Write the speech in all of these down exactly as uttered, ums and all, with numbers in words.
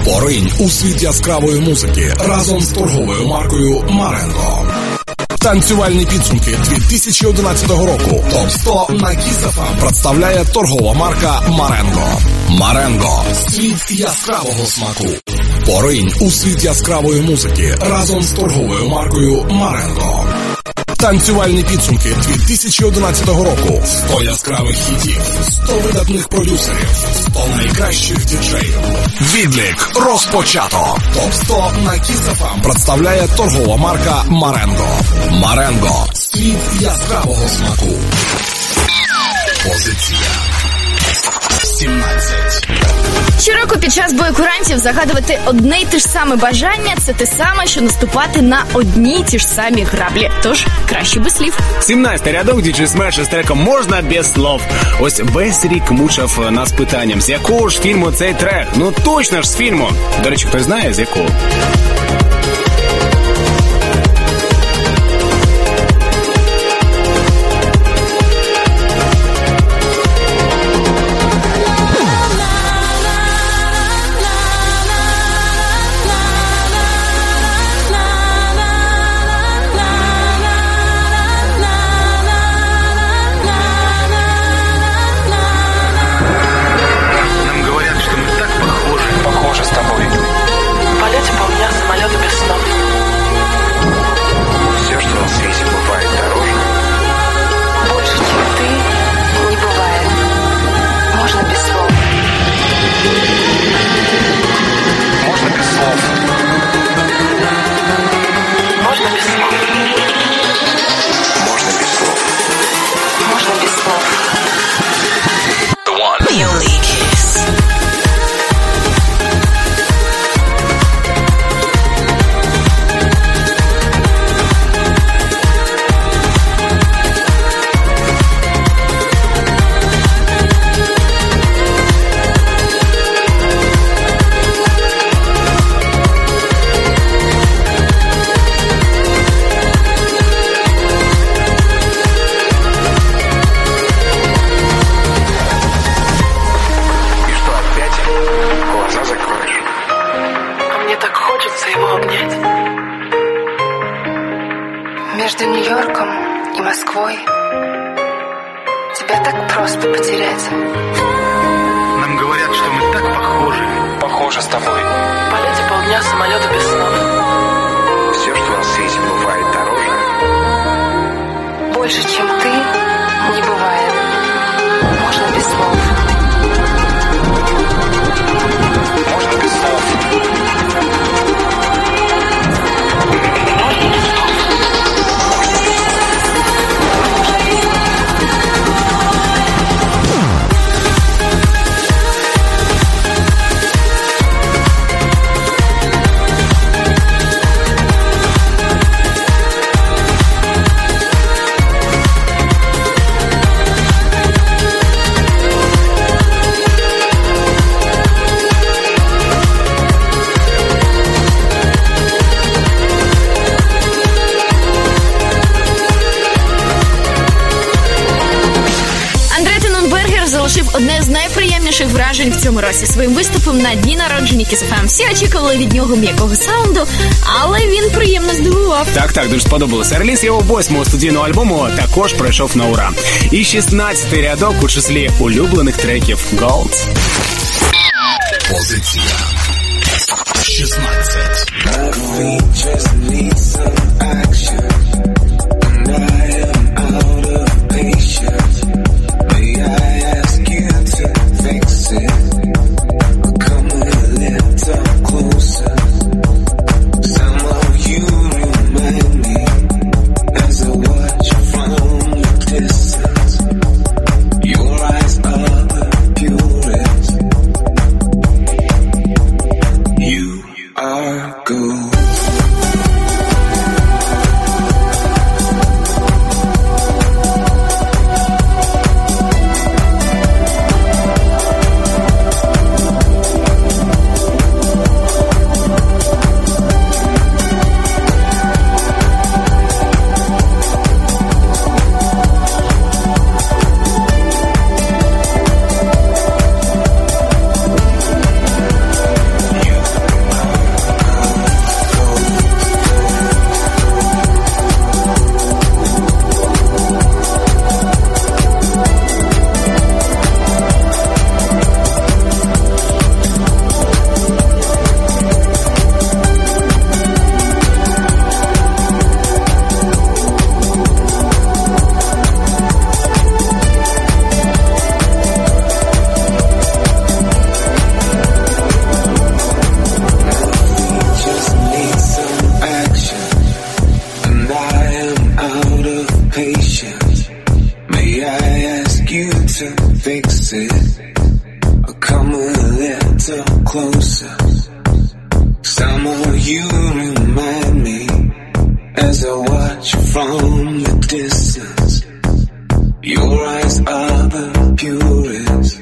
Поринь у світ яскравої музики разом з торговою маркою Маренго. Танцювальні підсумки дві тисячі одинадцятого року. топ сто на Kiss еф ем представляє торгова марка Маренго. Маренго. Світ яскравого смаку. Поринь у світ яскравої музики разом з торговою маркою Маренго. Танцювальні підсумки дві тисячі одинадцятого року. сто яскравих хітів, сто видатних продюсерів, сто найкращих діджеїв. Відлік розпочато. топ сто на Kiss еф ем представляє торгова марка Маренго. Маренго. Світ яскравого смаку. Позиція сімнадцять. Щороку під час бою курантів загадувати одне й те ж саме бажання – це те саме, що наступати на одні й ті ж самі граблі. Тож, краще без слів. сімнадцятий рядок діджей Смеш з треком «Можна без слов». Ось весь рік мучив нас питанням, з якого ж фільму цей трек? Ну точно ж з фільму. До речі, хтось знає, з якого? Между Нью-Йорком и Москвой тебя так просто потерять. Нам говорят, что мы так похожи. Похожи с тобой. В полете полдня самолета без снов. Все, что на свете бывает дороже. Больше, чем ты, не бывает. Можно без слов. Можно без слов. Одне з найприємніших вражень в цьому році своїм виступом на дні народження Kiss еф ем. Всі очікували від нього м'якого саунду, але він приємно здивував. Так, так, дуже сподобалося. Реліз його восьмого студійного альбому також пройшов на ура. І шістнадцятий рядок у числі улюблених треків Gold. Позиція шістнадцять. closer. Somehow you remind me as I watch you from the distance. Your eyes are the purest.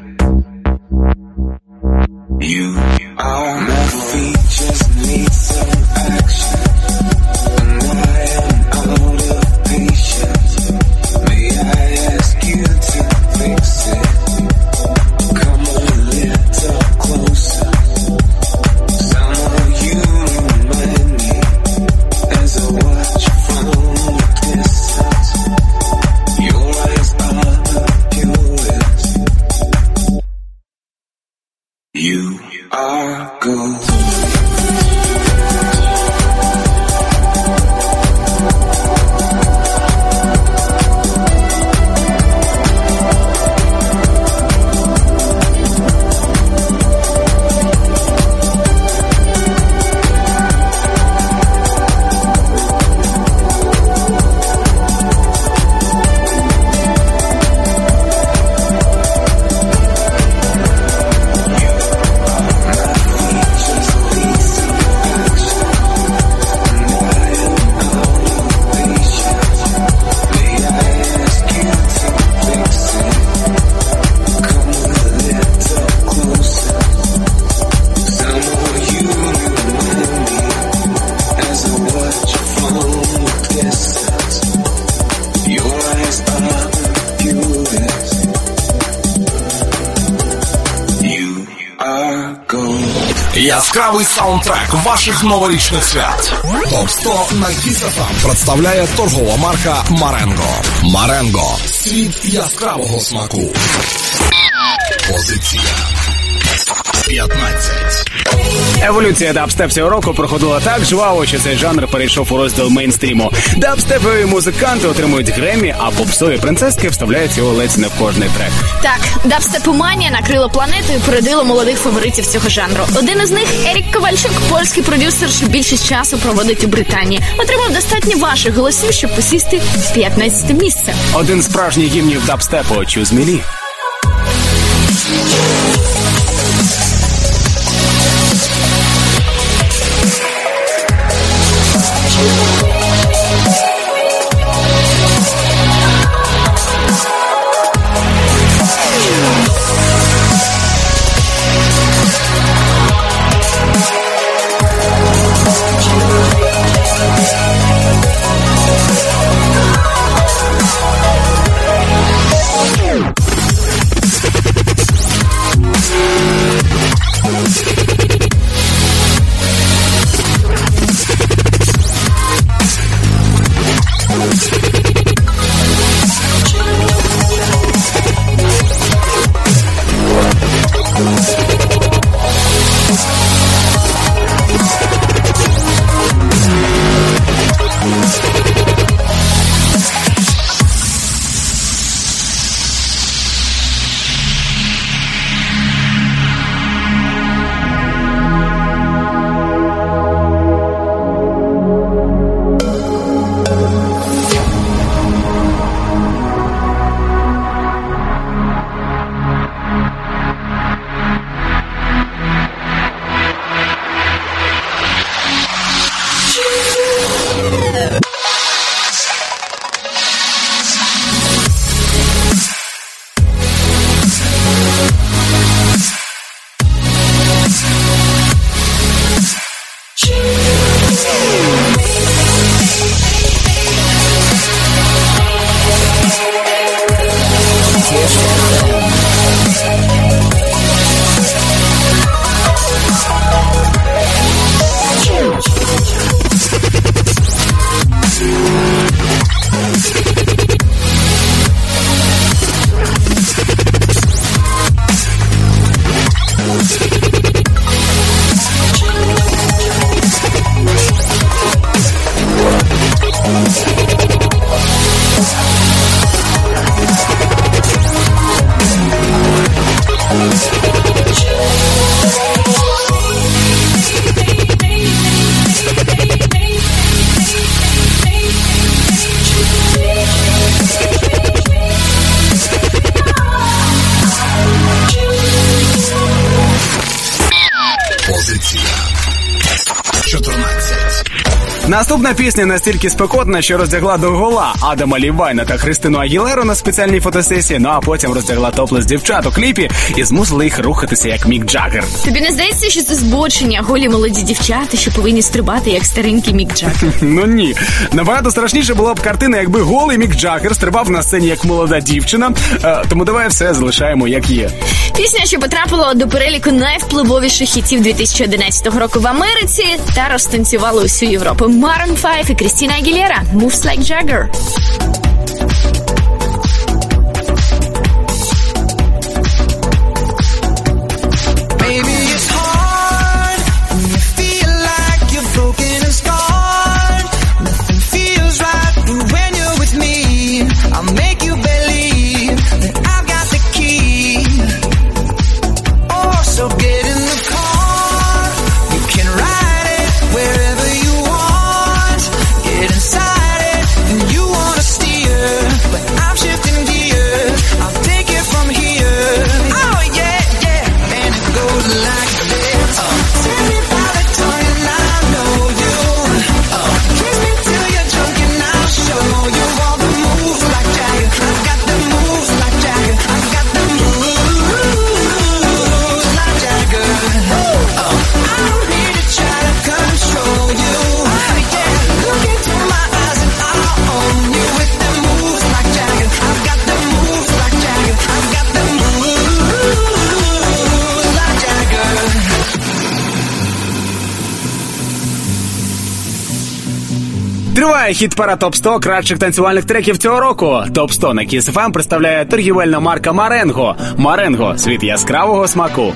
You are my features need some action, and I am out of patience. May I ask you to fix it? Come a little closer. Somehow you remind me as I watch you from the distance. Your eyes are the purest. You are gold. Яскравий саундтрек ваших новорічних свят. Топ сто на Kiss еф ем представляє торгова марка Маренго. Маренго. Світ яскравого смаку. Позиція п'ятнадцять. Еволюція дабстеп цього року проходила так жваво, що цей жанр перейшов у розділ мейнстріму. Дабстепові музиканти отримують Греммі, а попсові принцески вставляють його ледь не в кожний трек. Так, дабстепоманія накрила планету і породила молодих фаворитів цього жанру. Один із них – Ерік Ковальчук, польський продюсер, що більшість часу проводить у Британії. Отримав достатньо ваших голосів, щоб посісти в п'ятнадцяте місце. Один з справжніх гімнів дабстепу «Choose Me Lee». Позиція чотирнадцять. Наступна пісня настільки спекотна, що роздягла до гола Адама Лівайна та Христину Агілеру на спеціальній фотосесії, ну а потім роздягла топлес дівчат у кліпі і змусила їх рухатися як Мік Джаггер. Тобі не здається, що це збочення, голі молоді дівчата, що повинні стрибати як старенький Мік Джаггер? Ну ні. Набагато страшніше була б картина, якби голий Мік Джаггер стрибав на сцені як молода дівчина, е, тому давай все залишаємо як є. Пісня, що потрапила до переліку найвпливовіших хітів дві тисячі одинадцятого року в Америці та розтанцювала усю Європу. Maroon five і Крістіна Агілера «Moves Like Jagger». Триває хіт-пара топ сто кращих танцювальних треків цього року. топ сто на Кіс еф ем представляє торгівельна марка Маренго. Маренго – світ яскравого смаку.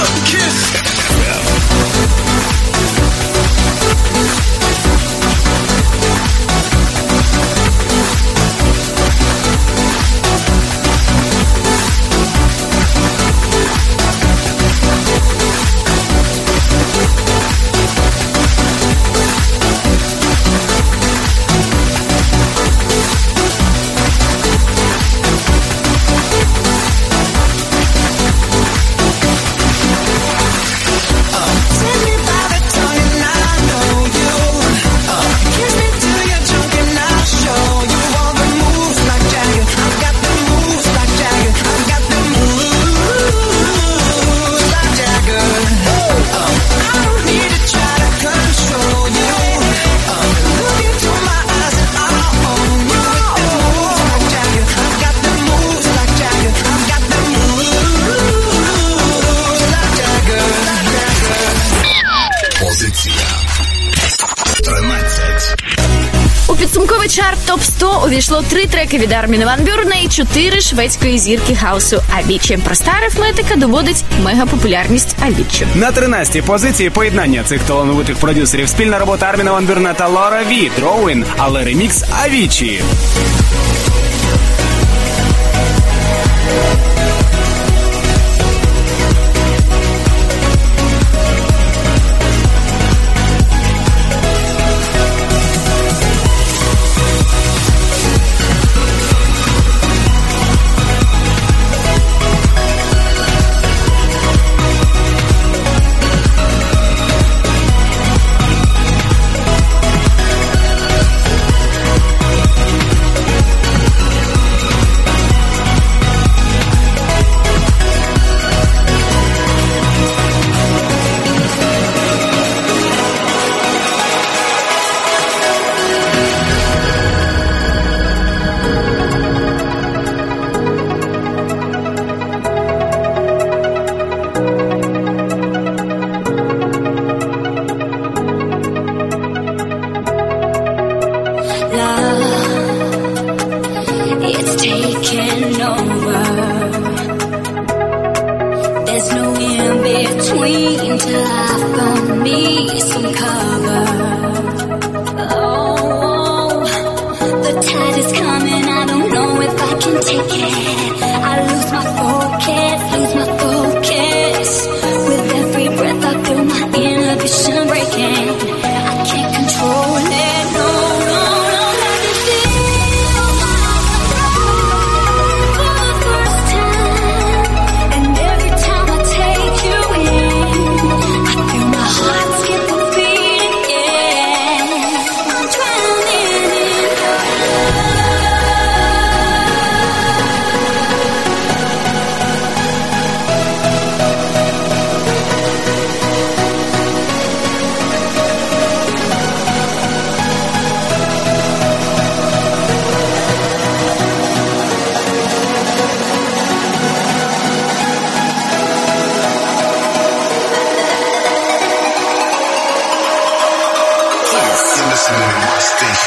Чарт топ сто увійшло три треки від Арміна ван Бюрена і чотири шведської зірки хаусу Авічі. Проста арифметика доводить мегапопулярність Авічі. На тринадцятій позиції поєднання цих талановитих продюсерів спільна робота Арміна ван Бюрена та Лора Ві «Drawing», але ремікс Авічі. I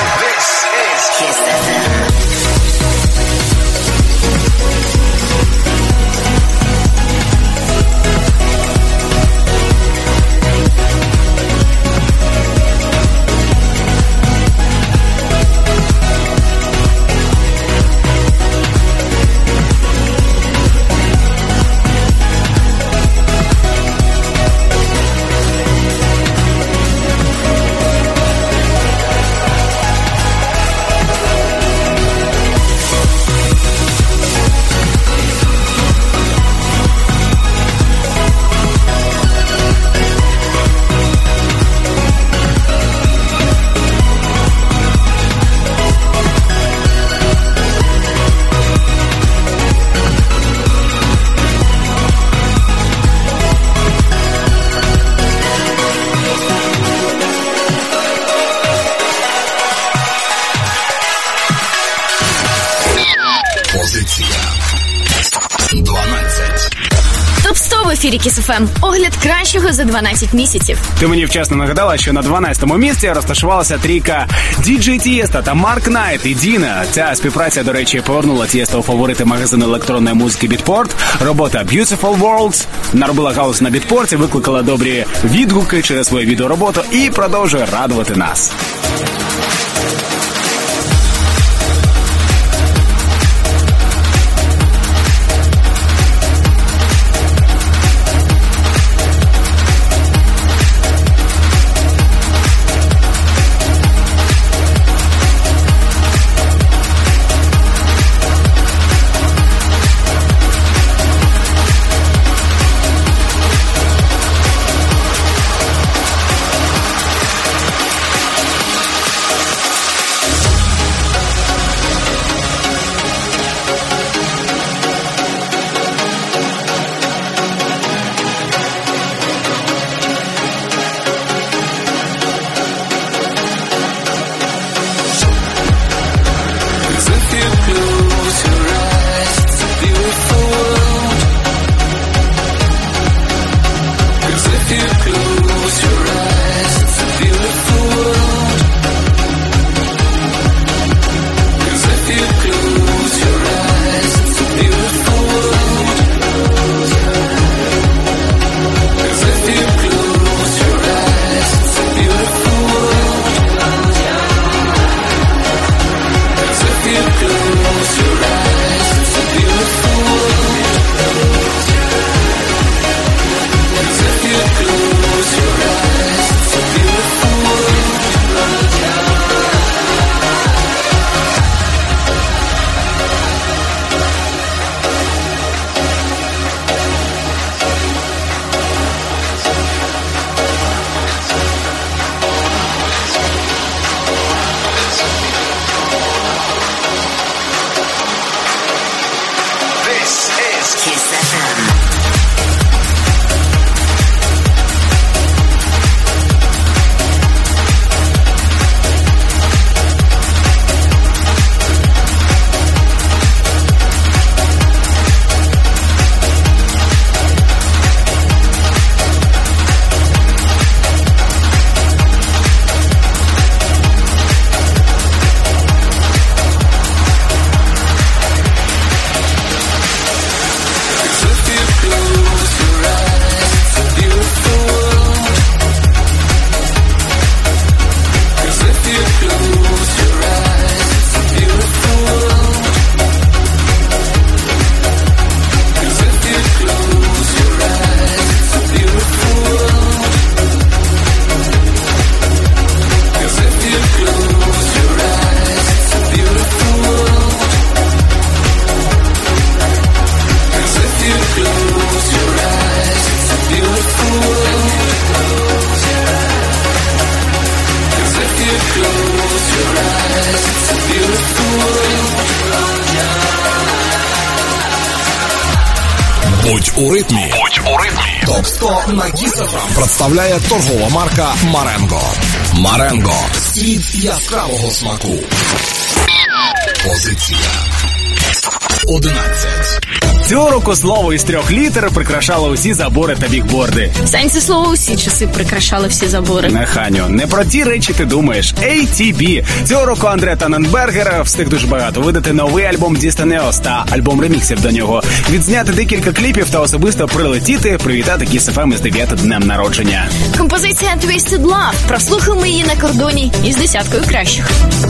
This is Kiss еф ем. В ефірі Kiss еф ем. Огляд кращого за дванадцять місяців. Ти мені вчасно нагадала, що на дванадцятому місці розташувалася трійка ді джей Tiesto та Марк Найт і Діна. Ця співпраця, до речі, повернула Tiesto у фаворити магазину електронної музики Beatport. Робота Beautiful Worlds наробила галас на Beatport, викликала добрі відгуки через свою відеороботу і продовжує радувати нас. Будь у ритмі. Будь у ритмі. Топ сто на Kiss еф ем представляє торгова марка Marengo. Marengo. Світ яскравого смаку. Позиція одинадцять. Цього року слово із трьох літер прикрашало усі забори та бікборди. Сань, це слово усі часи прикрашали всі забори. Не, Ханю, не про ті речі ти думаєш. ей ті бі. Цього року Андре Таненбергер встиг дуже багато видати новий альбом Дістанеос та альбом реміксів до нього, відзняти декілька кліпів та особисто прилетіти, привітати Kiss еф ем із дев'ятим днем народження. Композиція Twisted Love. Прослухаємо її на кордоні із десяткою кращих.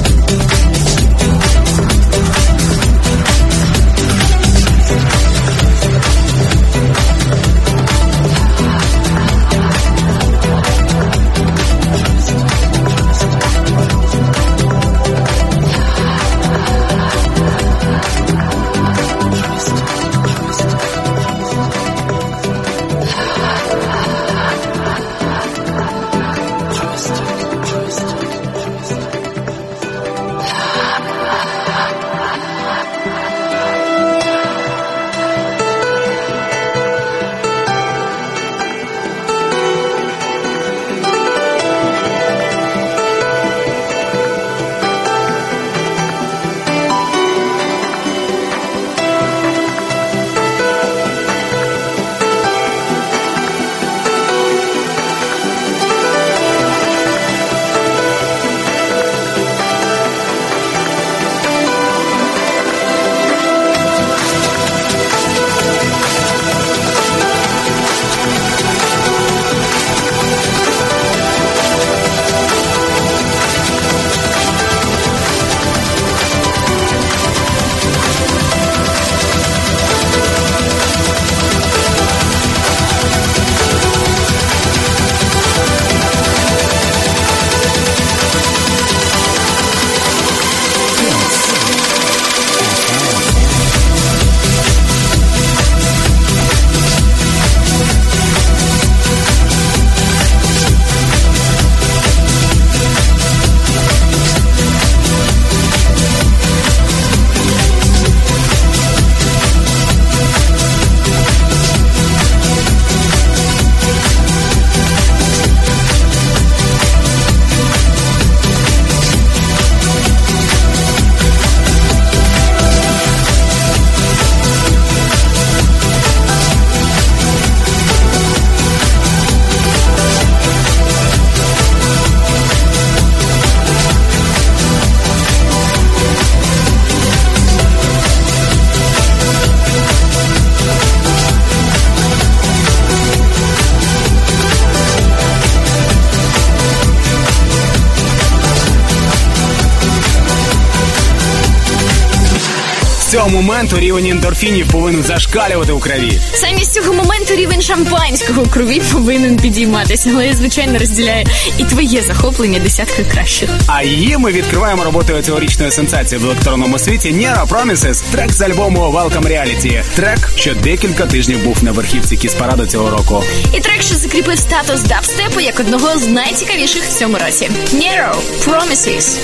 З цього моменту рівень ендорфінів повинен зашкалювати у крові. Саме з цього моменту рівень шампанського у крові повинен підійматися. Але я, звичайно, розділяю і твоє захоплення десяткою кращих. А її ми відкриваємо роботою цьогорічної сенсації в електронному світі Nero Promises, трек з альбому Welcome Reality. Трек, що декілька тижнів був на верхівці Кіс-параду цього року. І трек, що закріпив статус дабстепу як одного з найцікавіших в цьому році. Nero Promises.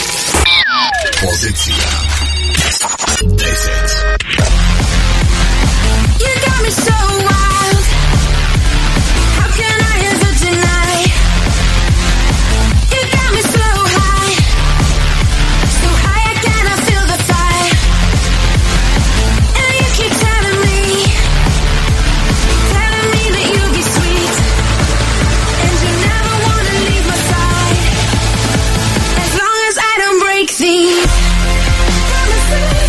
Позиція десять. You got me so wild. How can I ever deny? You got me so high, so high I cannot feel the fire. And you keep telling me, telling me that you'll be sweet, and you never wanna leave my side, as long as I don't break these promises.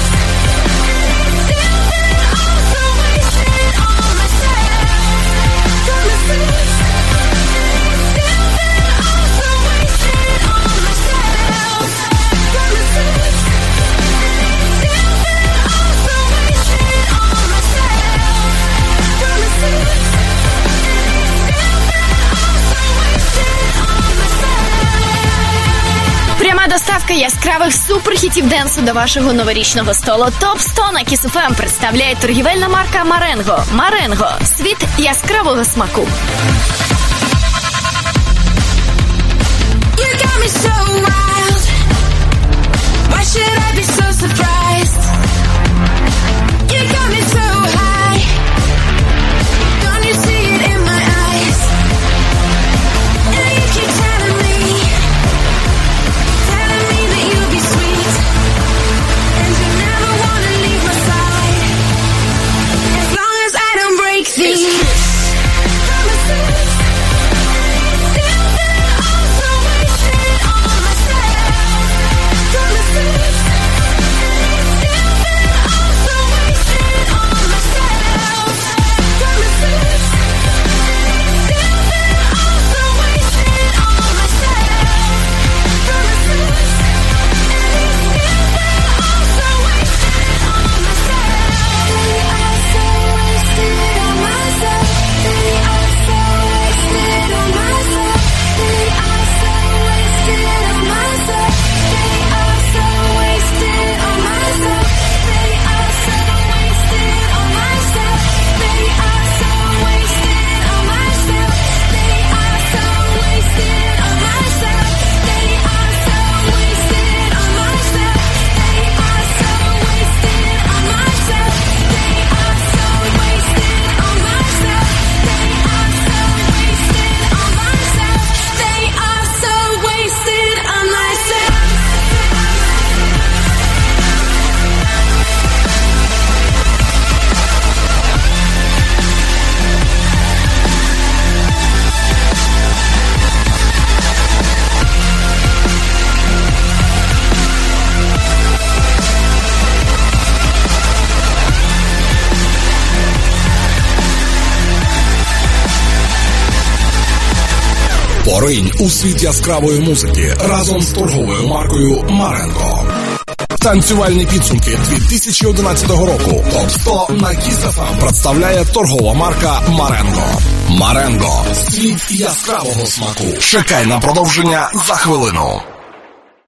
Пряма доставка яскравих суперхітів денсу до вашого новорічного столу. Топ сто на Kiss еф ем представляє торгівельна марка Маренго. Маренго – світ яскравого смаку. You got me so wild. Why should I be so surprised? You got me so high. Don't you see it in my eyes? And you keep telling me, telling me that you'll be sweet, and you never wanna leave my side, Поринь у світ яскравої музики разом з торговою маркою Маренго. Танцювальні підсумки дві тисячі одинадцятого року. Топ сто на Kiss еф ем представляє торгова марка Маренго. Маренго. Світ яскравого смаку. Чекай на продовження за хвилину.